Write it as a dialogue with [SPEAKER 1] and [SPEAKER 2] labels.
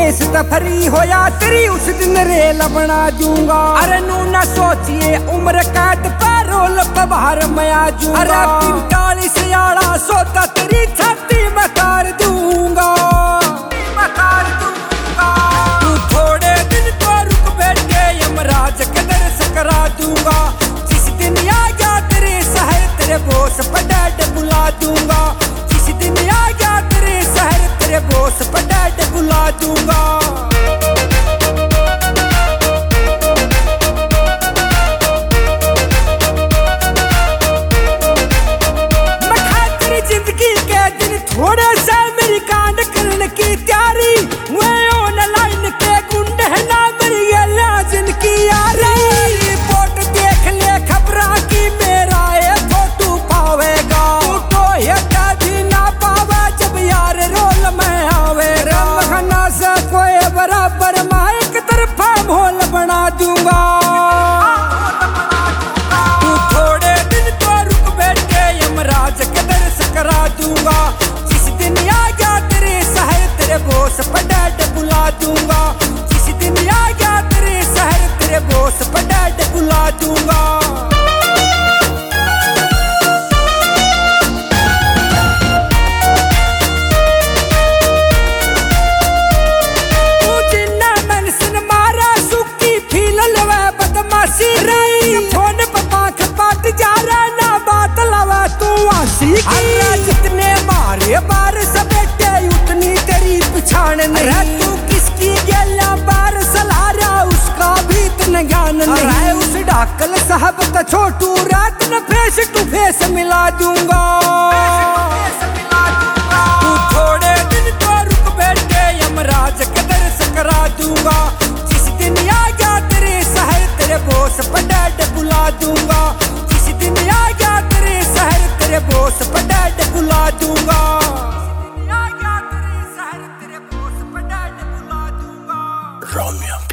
[SPEAKER 1] Case तफरी होया तेरी उस दिन रेल बना दूंगा। अरे नू ना सोचिए उम्र कैद पैरोल बाहर मैं आ जूंगा। अरे 45 यारा सोता तेरी छाती में कर दूंगा। तू थोड़े दिन तो रुक बैठे यमराज के दर्श करा दूंगा। जिस दिन आ गया तेरे शहर तेरे बॉस पर डैड बुला दूंगा। जिस दिन आ गया तेरे शहर तेरे बॉस पर डैड बुला दूंगा। जिंदगी के दिन थोड़े से मेरी कांड करने की तैयारी। मैं ऑनलाइन के गुंडे ना मेरी जिनकी यारी। रिपोर्ट देख ले खबरा की मेरा ये फोटो पावेगा। तो ये भी ना पावे जब यार रोल में आवे। रमखाना से कोई बराबर मैं एक तरफा माहौल बना दूंगा। तू थोड़े दिन तो रुक बैठे यमराज के दर्श करा दूंगा। जिस दिन आ गया तेरे शहर तेरे बॉस पर डैड बुला दूंगा। जिस दिन आ गया तेरे शहर तेरे बॉस पर डैड बुला दूंगा। तू जिन्ना मेंशन मारा सुक्की फील लवे बदमाशी रही। फोन पर पांख पाट जा रहा ना बात लवा तू आशी की। जितने मारे बार सपेटे उतनी तेरी पछाण नहीं। तू किसकी गेला बार सला रहा उसका भी इतना ज्ञान नहीं। उस डाकल साहब का छोटू रात न फेस टू फेस मिला दूंगा। तू थोड़े दिन तो रुक बैठे यमराज के दर्श करा दूंगा। जिस दिन आ गया तेरे शहर तेरे बॉस पर डैड बुला दूंगा। जिस दिन आ गया तेरे शहर तेरे बॉस पर डैड बुला दूंगा। आ गया तेरे शहर तेरे बॉस पर डैड बुला दूंगा।